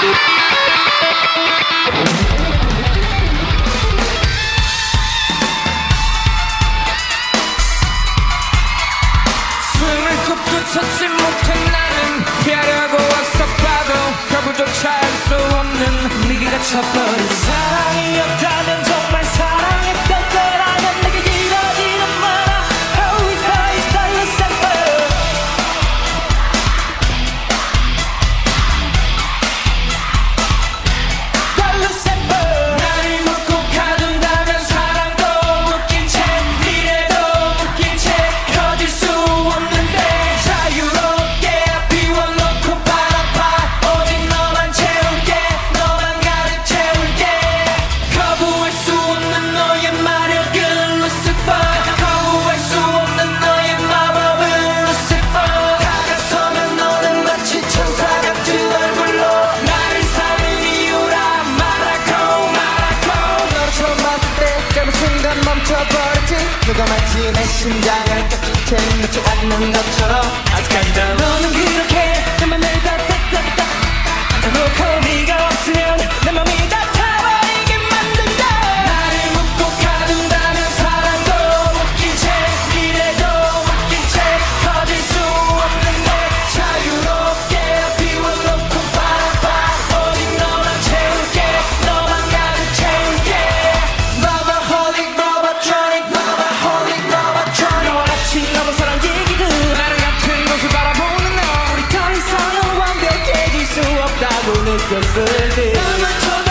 찾지 못한 나는 피하려고 왔어 봐도 거부조차 할 수 없는 네가 쳐버린 사랑이었다면 정말 사랑했던 거라면 내게 이러지는 마라. How is my style sample 달러 sample. 나를 묶고 가둔다면 사랑도 묶인 채 미래도 묶인 채 커질 수 없는데 누가 마치 내 심장을 깍둑해 놓지 않는 것처럼 아직까지도 너는 그렇게 내 맘을 다 안타놓고 네가 없으면 내 맘이 다 타버리게 만든다. 나를 묶고 가둔다면 사랑도 묶인 채 미래도 묶인 채 커질 수 없는데 자유롭게 비워놓고 바라봐. 오직 너만 채울게 너만 가득 채울게. Lovaholic Robotronic 너와 같이 넘은 사랑 얘기들 나를 같은 곳을 바라보는 너 우리 더 이상은 완벽해질 수 없다고 느꼈을 때